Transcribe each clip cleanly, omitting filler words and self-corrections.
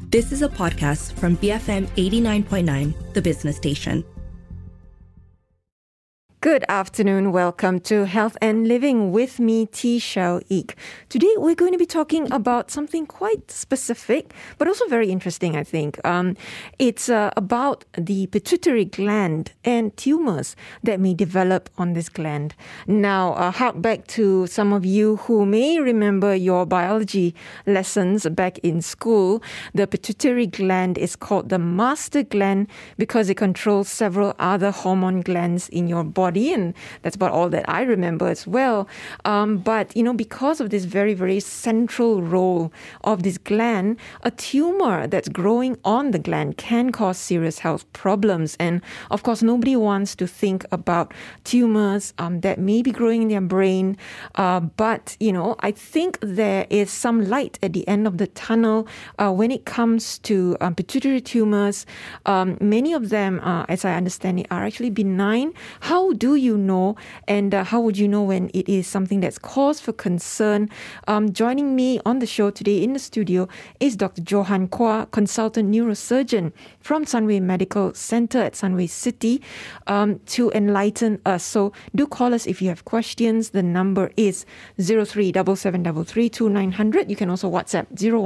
This is a podcast from BFM 89.9, the business station. Good afternoon. Welcome to Health and Living with me, T. Shao Ik. Today, we're going to be talking about something quite specific, but also very interesting, I think. It's about the pituitary gland and tumors that may develop on this gland. Now, hark back to some of you who may remember your biology lessons back in school. The pituitary gland is called the master gland because it controls several other hormone glands in your body. And that's about all that I remember as well. But, because of this very, very central role of this gland, a tumor that's growing on the gland can cause serious health problems. And, of course, nobody wants to think about tumors that may be growing in their brain. But, I think there is some light at the end of the tunnel when it comes to pituitary tumors. Many of them, as I understand it, are actually benign. How do you know, and how would you know when it is something that's cause for concern? Joining me on the show today in the studio is Dr. Johan Kua, consultant neurosurgeon from Sunway Medical Center at Sunway City, to enlighten us. So do call us if you have questions. The number is 0377332900. You can also WhatsApp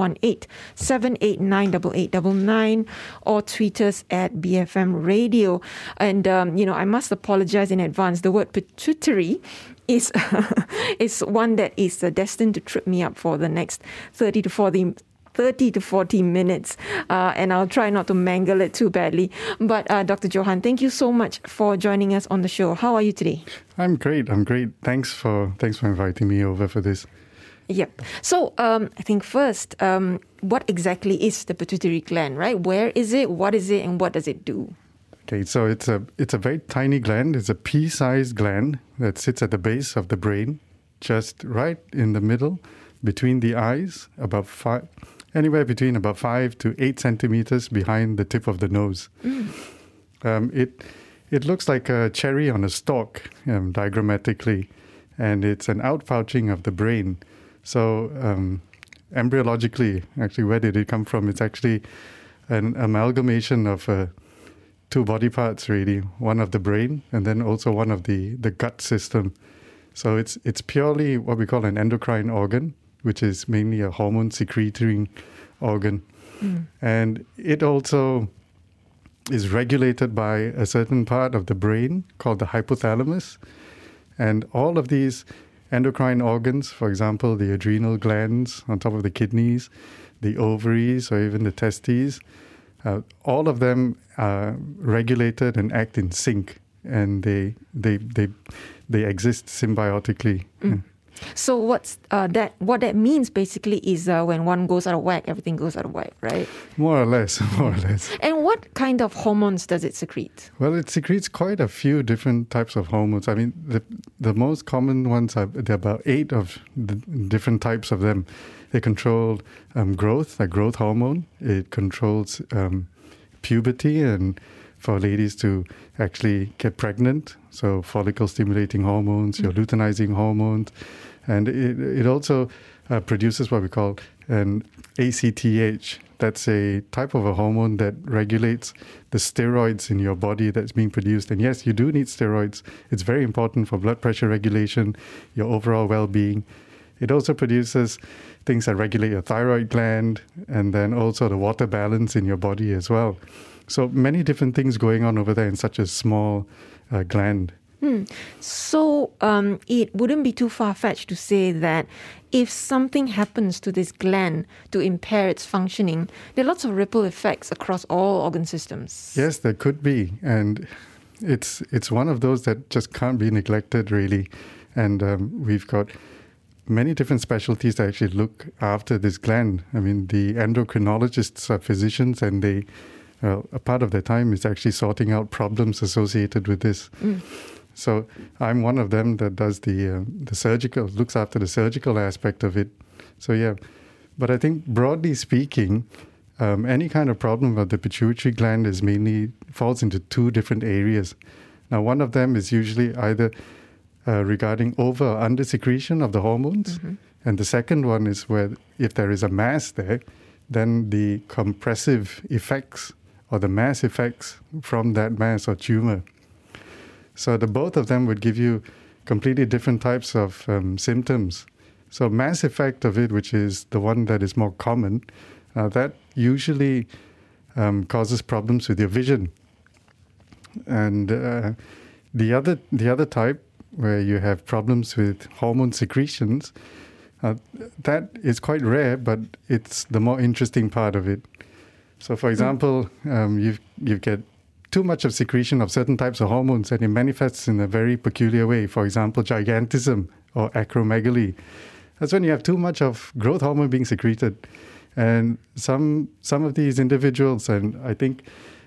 018-789-8899 or tweet us at BFM Radio. And, I must apologize in advance. The word pituitary is one that is destined to trip me up for the next 30 to 40 minutes, and I'll try not to mangle it too badly. But Dr. Johan, thank you so much for joining us on the show. How are you today? I'm great. Thanks for inviting me over for this. Yep. So I think first, what exactly is the pituitary gland, right? Where is it? What is it? And what does it do? Okay, so it's a very tiny gland. It's a pea-sized gland that sits at the base of the brain, just right in the middle, between the eyes, anywhere between about 5 to 8 centimeters behind the tip of the nose. It looks like a cherry on a stalk, diagrammatically, and it's an outpouching of the brain. So embryologically, actually, where did it come from? It's actually an amalgamation of two body parts, really, one of the brain and then also one of the gut system. So it's purely what we call an endocrine organ, which is mainly a hormone secreting organ. And it also is regulated by a certain part of the brain called the hypothalamus. And all of these endocrine organs, for example, the adrenal glands on top of the kidneys, the ovaries, or even the testes, all of them are regulated and act in sync, and they exist symbiotically. So what that means basically is when one goes out of whack, everything goes out of whack, right? More or less. And what kind of hormones does it secrete? Well, it secretes quite a few different types of hormones. I mean, the most common ones there are about 8 of the different types of them. They control growth, like growth hormone. It controls puberty and for ladies to actually get pregnant. So follicle-stimulating hormones, your luteinizing hormones. And it also produces what we call an ACTH. That's a type of a hormone that regulates the steroids in your body that's being produced. And yes, you do need steroids. It's very important for blood pressure regulation, your overall well-being. It also produces things that regulate your thyroid gland and then also the water balance in your body as well. So many different things going on over there in such a small gland. So it wouldn't be too far-fetched to say that if something happens to this gland to impair its functioning, there are lots of ripple effects across all organ systems. Yes, there could be. And it's one of those that just can't be neglected, really. And we've got many different specialties that actually look after this gland. I mean, the endocrinologists are physicians, and a part of their time is actually sorting out problems associated with this. So I'm one of them that does the surgical, looks after the surgical aspect of it. So yeah, but I think broadly speaking, any kind of problem of the pituitary gland falls into 2 different areas. Now, one of them is usually either regarding over or under secretion of the hormones. And the second one is where if there is a mass there, then the compressive effects or the mass effects from that mass or tumor. So the both of them would give you completely different types of symptoms. So mass effect of it, which is the one that is more common, that usually causes problems with your vision. And the other type, where you have problems with hormone secretions, that is quite rare, but it's the more interesting part of it. So, for example, you get too much of secretion of certain types of hormones, and it manifests in a very peculiar way. For example, gigantism or acromegaly. That's when you have too much of growth hormone being secreted. And some of these individuals, and I think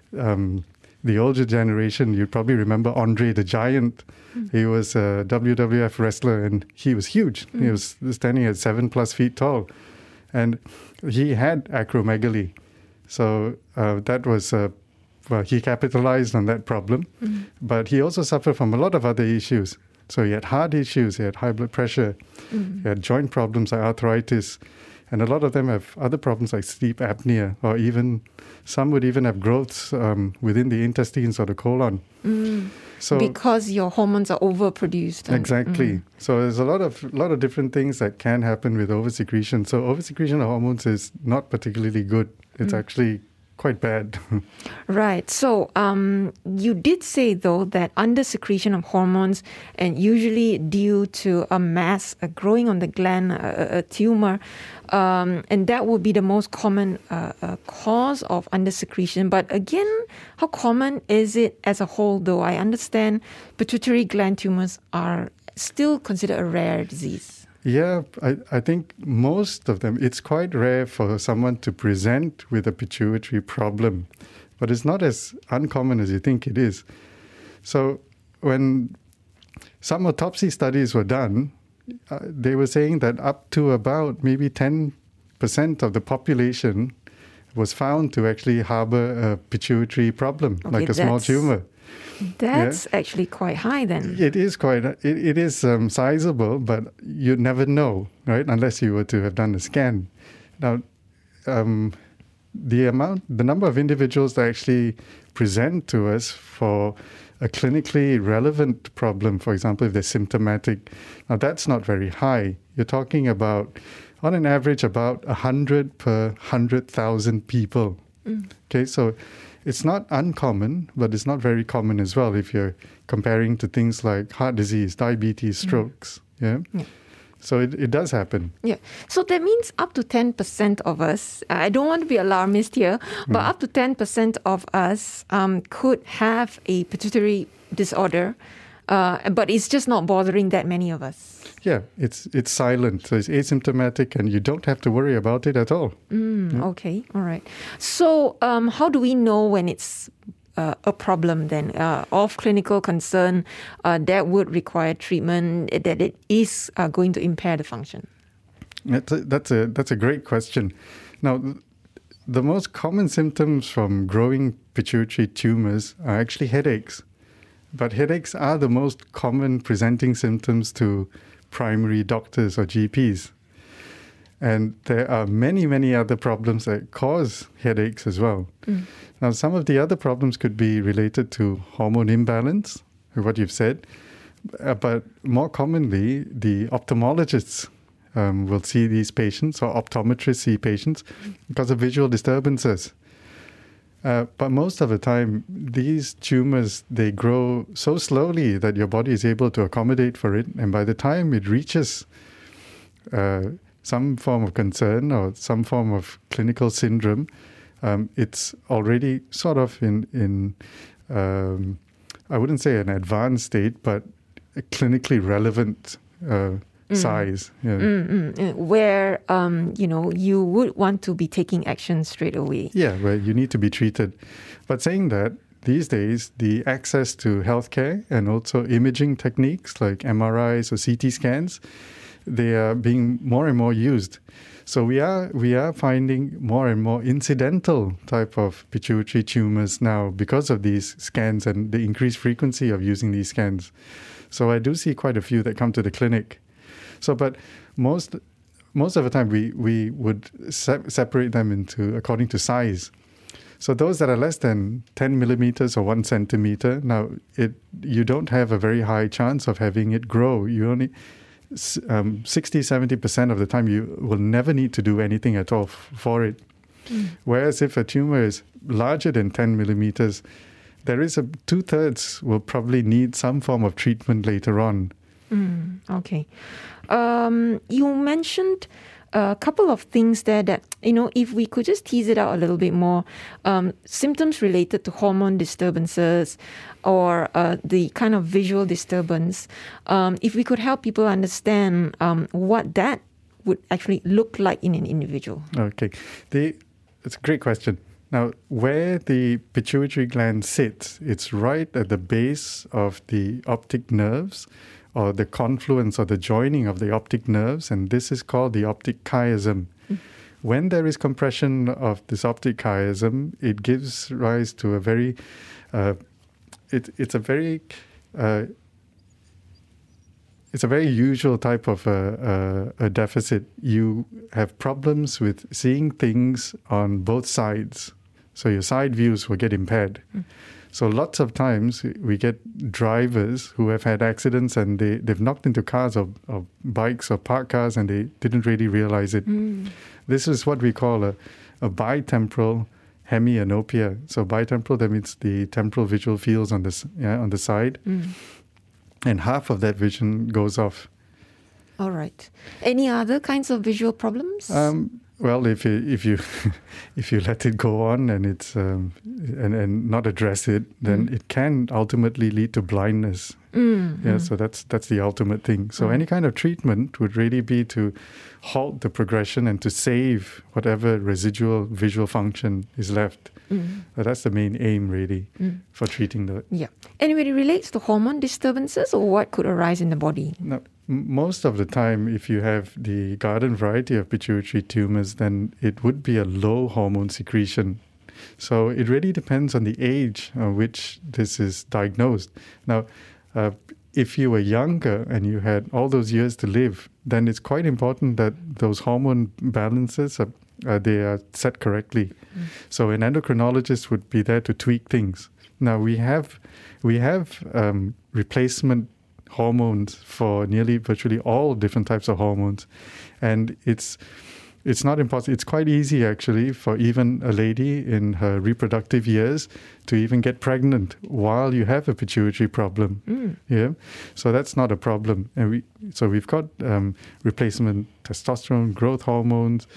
the older generation, you probably remember Andre the Giant. He was a WWF wrestler, and he was huge. He was standing at 7+ feet tall. And he had acromegaly. So that was, he capitalized on that problem. But he also suffered from a lot of other issues. So he had heart issues, he had high blood pressure, he had joint problems like arthritis. And a lot of them have other problems like sleep apnea, or even some would even have growths within the intestines or the colon. So because your hormones are overproduced. Exactly. So there's a lot of different things that can happen with oversecretion. So oversecretion of hormones is not particularly good. It's actually quite bad. Right. So you did say, though, that undersecretion of hormones, and usually due to a mass growing on the gland, a tumor, and that would be the most common cause of undersecretion. But again, how common is it as a whole, though? I understand pituitary gland tumors are still considered a rare disease. Yeah, I think most of them, it's quite rare for someone to present with a pituitary problem, but it's not as uncommon as you think it is. So when some autopsy studies were done, they were saying that up to about maybe 10% of the population was found to actually harbor a pituitary problem, like a small tumor. That's actually quite high then. It is quite, it is sizable, but you'd never know, right? Unless you were to have done a scan. Now, the number of individuals that actually present to us for a clinically relevant problem, for example, if they're symptomatic, now that's not very high. You're talking about, on an average, about 100 per 100,000 people. Okay, so it's not uncommon, but it's not very common as well if you're comparing to things like heart disease, diabetes, strokes. Yeah. So it does happen. Yeah. So that means up to 10% of us, I don't want to be alarmist here, but up to 10% of us could have a pituitary disorder, but it's just not bothering that many of us. Yeah, it's silent, so it's asymptomatic, and you don't have to worry about it at all. Okay, all right. So how do we know when it's a problem then of clinical concern that would require treatment, that it is going to impair the function? That's a great question. Now, the most common symptoms from growing pituitary tumors are actually headaches. But headaches are the most common presenting symptoms to primary doctors or GPs. And there are many, many other problems that cause headaches as well. Now, some of the other problems could be related to hormone imbalance, what you've said. But more commonly, the ophthalmologists will see these patients, or optometrists see patients, because of visual disturbances. But most of the time, these tumors, they grow so slowly that your body is able to accommodate for it. And by the time it reaches some form of concern or some form of clinical syndrome, it's already sort of in I wouldn't say an advanced state, but a clinically relevant size. Where, you would want to be taking action straight away. Yeah, where you need to be treated. But saying that, these days, the access to healthcare and also imaging techniques like MRIs or CT scans, they are being more and more used. So we are finding more and more incidental type of pituitary tumors now because of these scans and the increased frequency of using these scans. So I do see quite a few that come to the clinic. So, but most most of the time we would separate them into according to size. So those that are less than 10 millimeters or 1 centimeter, now you don't have a very high chance of having it grow. You only 60-70% of the time you will never need to do anything at all for it. Whereas if a tumor is larger than 10 millimeters, there is 2/3 will probably need some form of treatment later on. Okay. You mentioned a couple of things there that, if we could just tease it out a little bit more, symptoms related to hormone disturbances or the kind of visual disturbance, if we could help people understand what that would actually look like in an individual. Okay. It's a great question. Now, where the pituitary gland sits, it's right at the base of the optic nerves, or the confluence or the joining of the optic nerves, and this is called the optic chiasm. When there is compression of this optic chiasm, it gives rise to a very, it's a very usual type of a deficit. You have problems with seeing things on both sides. So your side views will get impaired. So lots of times we get drivers who have had accidents and they've knocked into cars or bikes or parked cars and they didn't really realize it. This is what we call a bitemporal hemianopia. So bitemporal, that means the temporal visual fields on the side. And half of that vision goes off. All right. Any other kinds of visual problems? Well, if you if you let it go on and it's and not address it, then it can ultimately lead to blindness. Yeah, so that's the ultimate thing. So any kind of treatment would really be to halt the progression and to save whatever residual visual function is left. That's the main aim, really, for treating that. Yeah. And when it relates to hormone disturbances, or what could arise in the body? Now, most of the time, if you have the garden variety of pituitary tumors, then it would be a low hormone secretion. So it really depends on the age at which this is diagnosed. Now, if you were younger and you had all those years to live, then it's quite important that those hormone balances they are set correctly. So an endocrinologist would be there to tweak things. Now we have replacement hormones for virtually all different types of hormones, and it's not impossible. It's quite easy actually for even a lady in her reproductive years to even get pregnant while you have a pituitary problem. Yeah, so that's not a problem. And we've got replacement testosterone, growth hormones,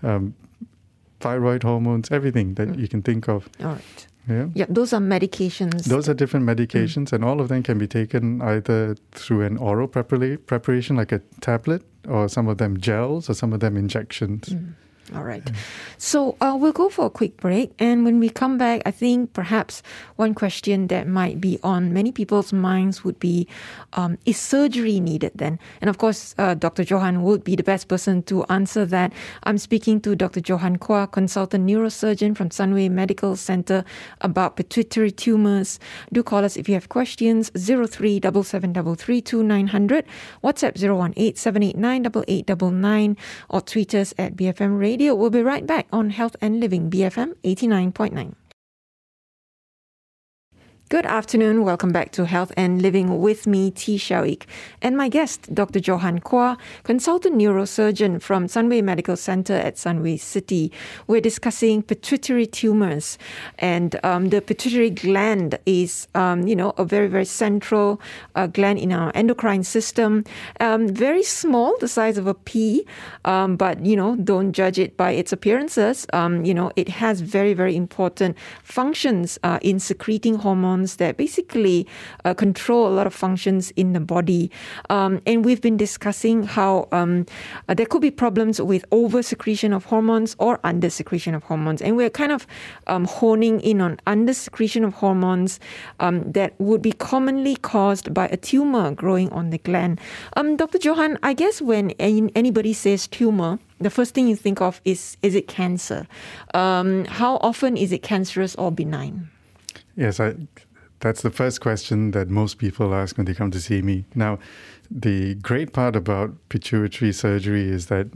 thyroid hormones, everything that you can think of. All right. Yeah, those are medications. Those are different medications, and all of them can be taken either through an oral preparation, like a tablet, or some of them gels, or some of them injections. All right. So we'll go for a quick break. And when we come back, I think perhaps one question that might be on many people's minds would be, is surgery needed then? And of course, Dr. Johan would be the best person to answer that. I'm speaking to Dr. Johan Kua, consultant neurosurgeon from Sunway Medical Center, about pituitary tumors. Do call us if you have questions, 0377332900, WhatsApp 018-789-8899, or tweet us at BFM Radio. We'll be right back on Health and Living, BFM 89.9. Good afternoon. Welcome back to Health and Living with me, T. Xiao-Ik, and my guest, Dr. Johan Kua, consultant neurosurgeon from Sunway Medical Center at Sunway City. We're discussing pituitary tumors, and the pituitary gland is, a very, very central gland in our endocrine system. Very small, the size of a pea, but, don't judge it by its appearances. It has very, very important functions in secreting hormones that basically control a lot of functions in the body. And we've been discussing how there could be problems with over-secretion of hormones or under-secretion of hormones. And we're kind of honing in on under-secretion of hormones that would be commonly caused by a tumor growing on the gland. Dr. Johan, I guess when anybody says tumor, the first thing you think of is it cancer? How often is it cancerous or benign? Yes, that's the first question that most people ask when they come to see me. Now, the great part about pituitary surgery is that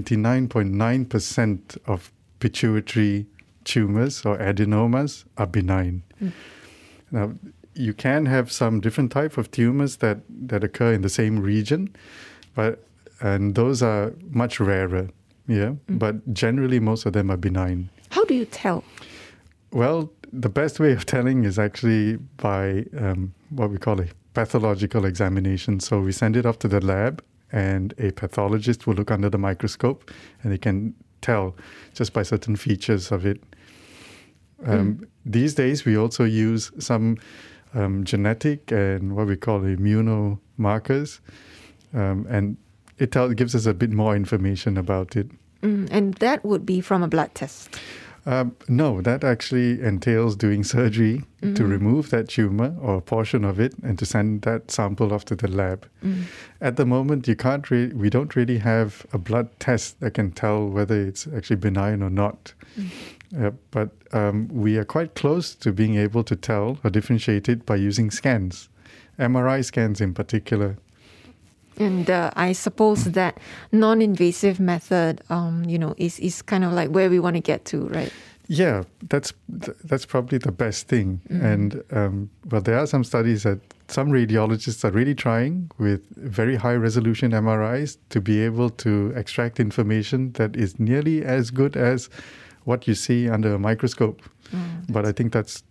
99.9% of pituitary tumors or adenomas are benign. Now, you can have some different type of tumors that occur in the same region, and those are much rarer. Yeah, but generally most of them are benign. How do you tell? Well, the best way of telling is actually by what we call a pathological examination. So we send it off to the lab, and a pathologist will look under the microscope, and they can tell just by certain features of it. These days, we also use some genetic and what we call immunomarkers, and it gives us a bit more information about it. And that would be from a blood test? No, that actually entails doing surgery to remove that tumor or a portion of it and to send that sample off to the lab. At the moment, we don't really have a blood test that can tell whether it's actually benign or not. But we are quite close to being able to tell or differentiate it by using scans, MRI scans in particular. And I suppose that non-invasive method, is kind of like where we want to get to, right? Yeah, that's probably the best thing. And there are some studies that some radiologists are really trying with very high resolution MRIs to be able to extract information that is nearly as good as what you see under a microscope. But I think that's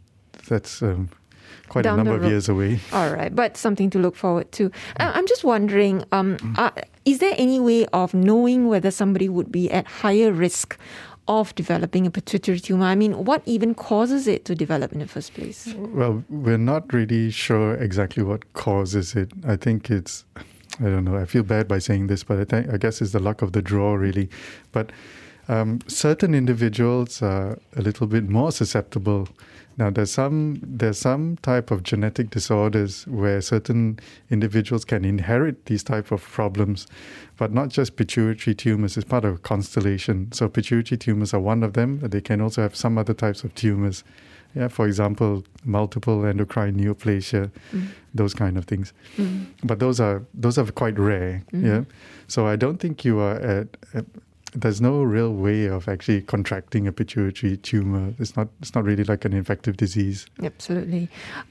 quite a number of years away. All right, but something to look forward to. I'm just wondering, is there any way of knowing whether somebody would be at higher risk of developing a pituitary tumor? I mean, what even causes it to develop in the first place? Well, we're not really sure exactly what causes it. I think it's, I don't know, I feel bad by saying this, but I guess it's the luck of the draw, really. But certain individuals are a little bit more susceptible. Now, there's some type of genetic disorders where certain individuals can inherit these type of problems, but not just pituitary tumors. It's part of a constellation. So pituitary tumors are one of them. They can also have some other types of tumors. Yeah, for example, multiple endocrine neoplasia, those kind of things. But those are quite rare. Yeah, so I don't think you are there's no real way of actually contracting a pituitary tumor. It's not really like an infective disease. Absolutely.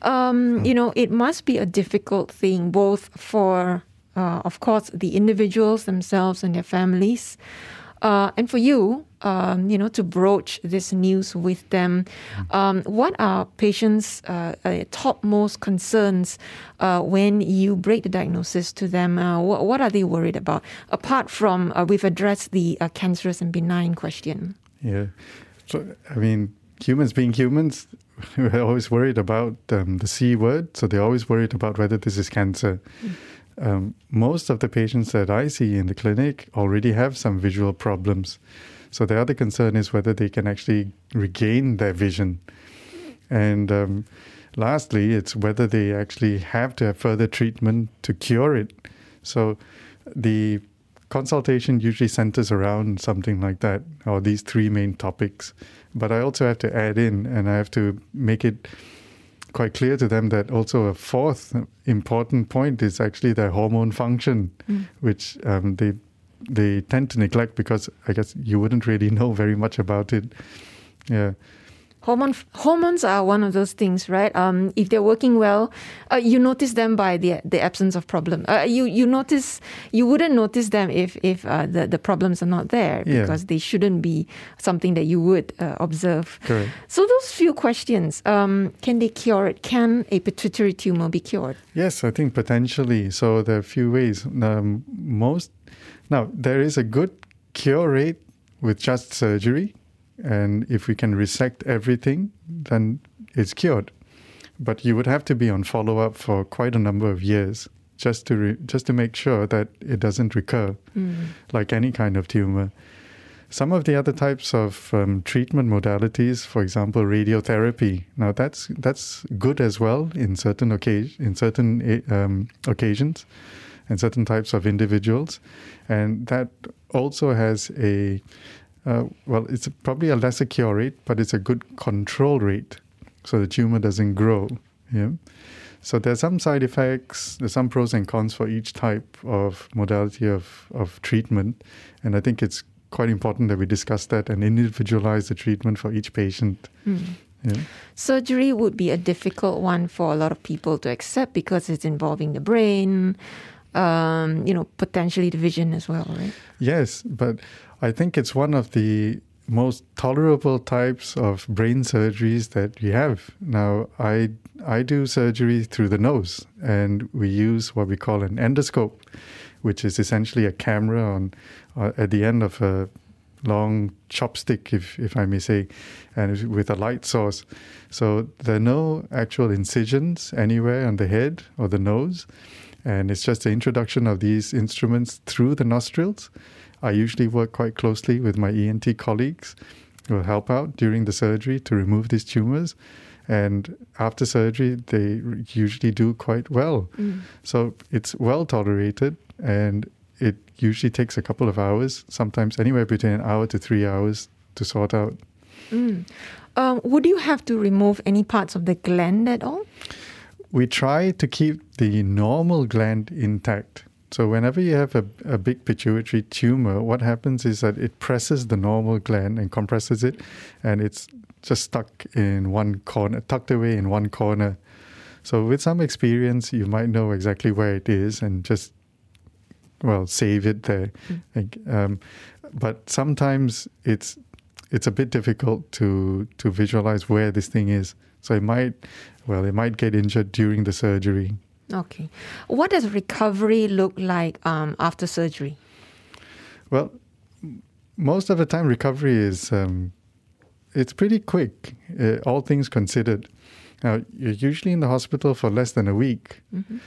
It must be a difficult thing both for, of course, the individuals themselves and their families, and for you, to broach this news with them. What are patients' topmost concerns when you break the diagnosis to them? What are they worried about? Apart from, we've addressed the cancerous and benign question. Yeah. So, I mean, humans being humans, we're always worried about the C word. So they're always worried about whether this is cancer. Most of the patients that I see in the clinic already have some visual problems. So the other concern is whether they can actually regain their vision. And lastly, it's whether they actually have to have further treatment to cure it. So the consultation usually centers around something like that, or these three main topics. But I also have to add in, and I have to make it quite clear to them that also a fourth important point is actually their hormone function, which they tend to neglect because I guess you wouldn't really know very much about it. Yeah. Hormones are one of those things, right? If they're working well, you notice them by the absence of problem. You wouldn't notice them if the problems are not there, because they shouldn't be something that you would observe. Correct. So those few questions, can they cure it? Can a pituitary tumor be cured? Yes, I think potentially. So there are a few ways. Now, there is a good cure rate with just surgery. And if we can resect everything, then it's cured. But you would have to be on follow-up for quite a number of years just to make sure that it doesn't recur, like any kind of tumor. Some of the other types of treatment modalities, for example, radiotherapy. Now that's good as well in certain occasions and certain types of individuals, and that also has it's probably a lesser cure rate, but it's a good control rate, so the tumor doesn't grow. Yeah. So there's some side effects, there's some pros and cons for each type of modality of treatment. And I think it's quite important that we discuss that and individualize the treatment for each patient. Yeah. Surgery would be a difficult one for a lot of people to accept because it's involving the brain, potentially the vision as well, right? Yes, but I think it's one of the most tolerable types of brain surgeries that we have. Now, I do surgery through the nose, and we use what we call an endoscope, which is essentially a camera at the end of a long chopstick, if I may say, and with a light source. So there are no actual incisions anywhere on the head or the nose, and it's just the introduction of these instruments through the nostrils. I usually work quite closely with my ENT colleagues who will help out during the surgery to remove these tumors. And after surgery, they usually do quite well. So it's well tolerated, and it usually takes a couple of hours, sometimes anywhere between an hour to 3 hours to sort out. Would you have to remove any parts of the gland at all? We try to keep the normal gland intact. So whenever you have a big pituitary tumor, what happens is that it presses the normal gland and compresses it, and it's just stuck in one corner, tucked away in one corner. So with some experience, you might know exactly where it is and just, save it there. But sometimes it's a bit difficult to visualize where this thing is. So it might get injured during the surgery. Okay. What does recovery look like after surgery? Well, most of the time recovery is it's pretty quick, all things considered. Now, you're usually in the hospital for less than a week.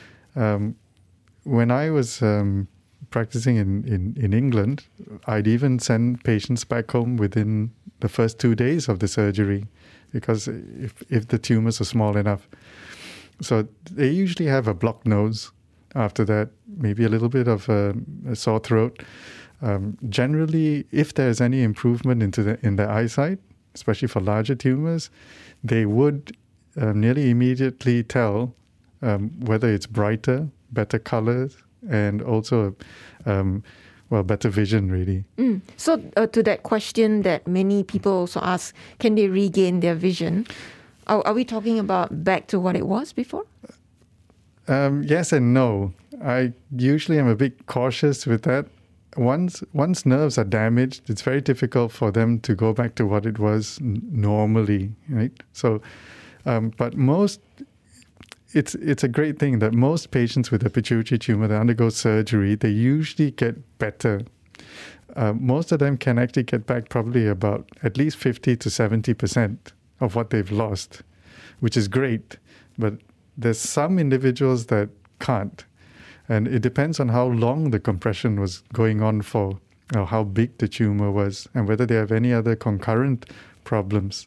When I was practicing in England, I'd even send patients back home within the first 2 days of the surgery, because if the tumors are small enough. So they usually have a blocked nose after that, maybe a little bit of a sore throat. Generally, if there's any improvement in their eyesight, especially for larger tumors, they would nearly immediately tell whether it's brighter, better colors, and also better vision, really. So to that question that many people also ask, can they regain their vision? Are we talking about back to what it was before? Yes and no. I usually am a bit cautious with that. Once nerves are damaged, it's very difficult for them to go back to what it was normally, right? So, but it's a great thing that most patients with a pituitary tumor that undergo surgery, they usually get better. Most of them can actually get back probably about at least 50 to 70% of what they've lost, which is great. But there's some individuals that can't. And it depends on how long the compression was going on for, or how big the tumor was, and whether they have any other concurrent problems.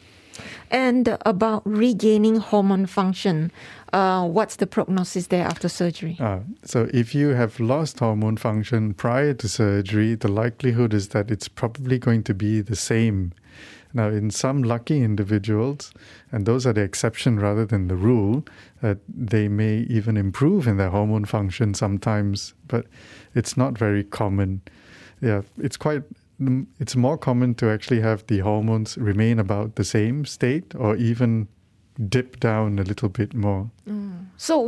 And about regaining hormone function, what's the prognosis there after surgery? So if you have lost hormone function prior to surgery, the likelihood is that it's probably going to be the same. Now, in some lucky individuals, and those are the exception rather than the rule, they may even improve in their hormone function sometimes, but it's not very common. Yeah, it's more common to actually have the hormones remain about the same state or even dip down a little bit more. So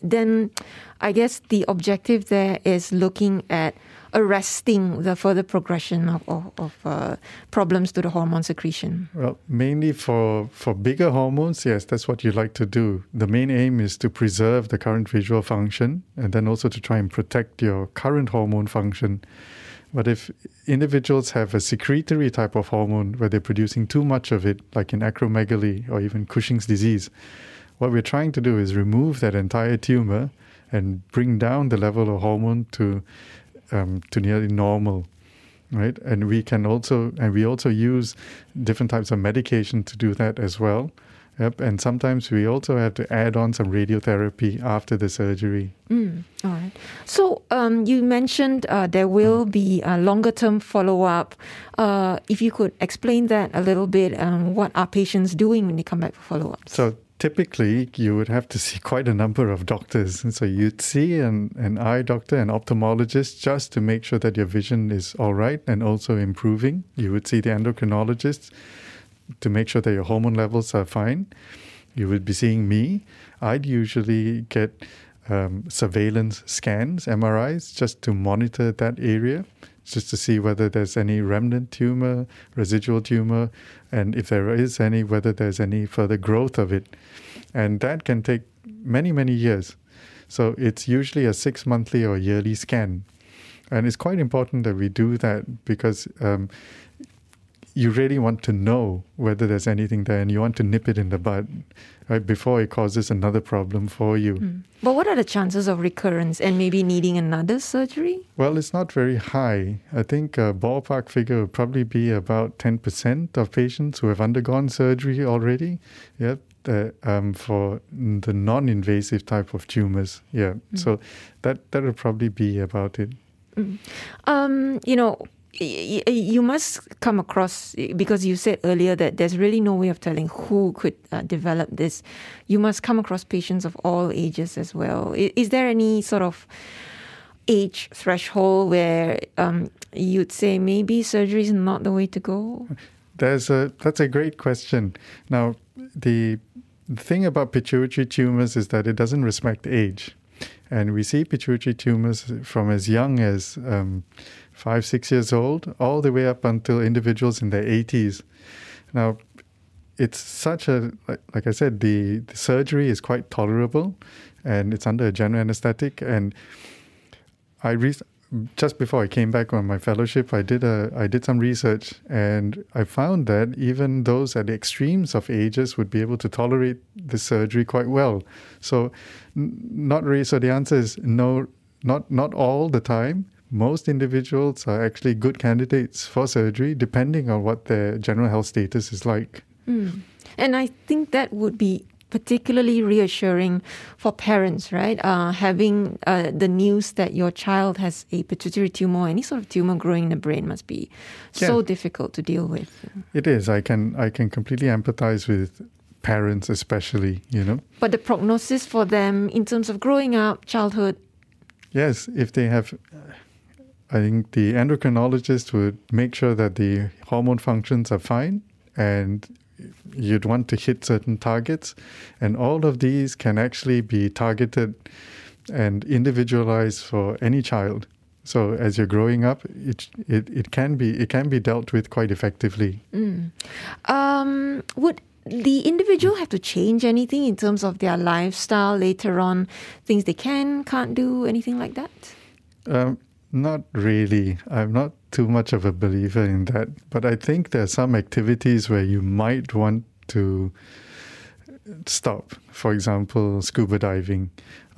I guess the objective there is looking at arresting the further progression of problems to the hormone secretion. Well, mainly for bigger hormones, yes, that's what you like to do. The main aim is to preserve the current visual function and then also to try and protect your current hormone function. But if individuals have a secretory type of hormone where they're producing too much of it, like in acromegaly or even Cushing's disease, what we're trying to do is remove that entire tumor and bring down the level of hormone to nearly normal, right? And we also use different types of medication to do that as well. Yep, and sometimes we also have to add on some radiotherapy after the surgery. All right. So you mentioned there will be a longer-term follow-up. If you could explain that a little bit, what are patients doing when they come back for follow-ups? So typically you would have to see quite a number of doctors. And so you'd see an eye doctor, an ophthalmologist, just to make sure that your vision is all right and also improving. You would see the endocrinologist to make sure that your hormone levels are fine. You would be seeing me. I'd usually get surveillance scans, MRIs, just to monitor that area, just to see whether there's any remnant tumor, residual tumor, and if there is any, whether there's any further growth of it. And that can take many, many years. So it's usually a 6-monthly or yearly scan. And it's quite important that we do that because you really want to know whether there's anything there and you want to nip it in the bud, right, before it causes another problem for you. But what are the chances of recurrence and maybe needing another surgery? Well, it's not very high. I think a ballpark figure would probably be about 10% of patients who have undergone surgery already. Yep. For the non-invasive type of tumors. Yeah. So that would probably be about it. You must come across, because you said earlier that there's really no way of telling who could develop this. You must come across patients of all ages as well. Is there any sort of age threshold where you'd say maybe surgery is not the way to go? That's a great question. Now, the thing about pituitary tumors is that it doesn't respect age. And we see pituitary tumors from as young as 5-6 years old, all the way up until individuals in their 80s. Now, it's such a, like I said, the surgery is quite tolerable and it's under a general anesthetic. And just before I came back on my fellowship, I did some research and I found that even those at the extremes of ages would be able to tolerate the surgery quite well. So not really. So the answer is no, not all the time. Most individuals are actually good candidates for surgery depending on what their general health status is like. And I think that would be particularly reassuring for parents, right? Having the news that your child has a pituitary tumor or any sort of tumor growing in the brain must be so difficult to deal with. It is. I can completely empathize with parents especially, But the prognosis for them in terms of growing up, childhood? Yes, if they have... I think the endocrinologist would make sure that the hormone functions are fine and you'd want to hit certain targets. And all of these can actually be targeted and individualized for any child. So as you're growing up, it can be dealt with quite effectively. Would the individual have to change anything in terms of their lifestyle later on? Things they can't do, anything like that? Not really. I'm not too much of a believer in that. But I think there are some activities where you might want to stop. For example, scuba diving.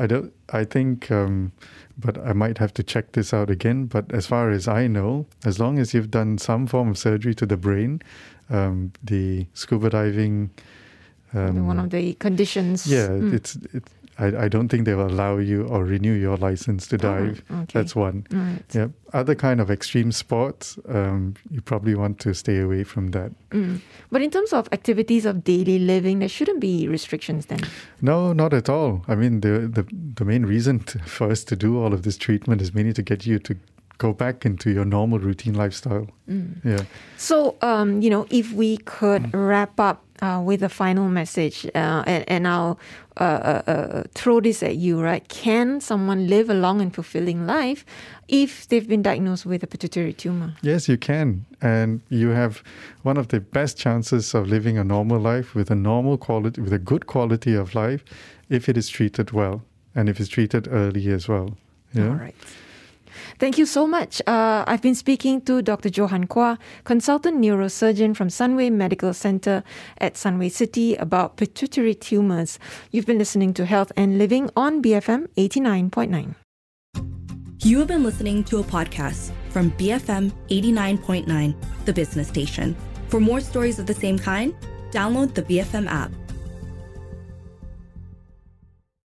But I might have to check this out again. But as far as I know, as long as you've done some form of surgery to the brain, the scuba diving... one of the conditions. Yeah, I don't think they will allow you or renew your license to dive. Okay. That's one. Right. Yeah. Other kind of extreme sports, you probably want to stay away from that. But in terms of activities of daily living, there shouldn't be restrictions then? No, not at all. I mean, the main reason for us to do all of this treatment is mainly to get you to go back into your normal routine lifestyle. Yeah. So, if we could wrap up with a final message, and I'll throw this at you, right? Can someone live a long and fulfilling life if they've been diagnosed with a pituitary tumor? Yes, you can. And you have one of the best chances of living a normal life with a good quality of life if it is treated well and if it's treated early as well. Yeah? All right. Thank you so much. I've been speaking to Dr. Johan Kua, consultant neurosurgeon from Sunway Medical Center at Sunway City, about pituitary tumors. You've been listening to Health and Living on BFM 89.9. You have been listening to a podcast from BFM 89.9, the business station. For more stories of the same kind, download the BFM app.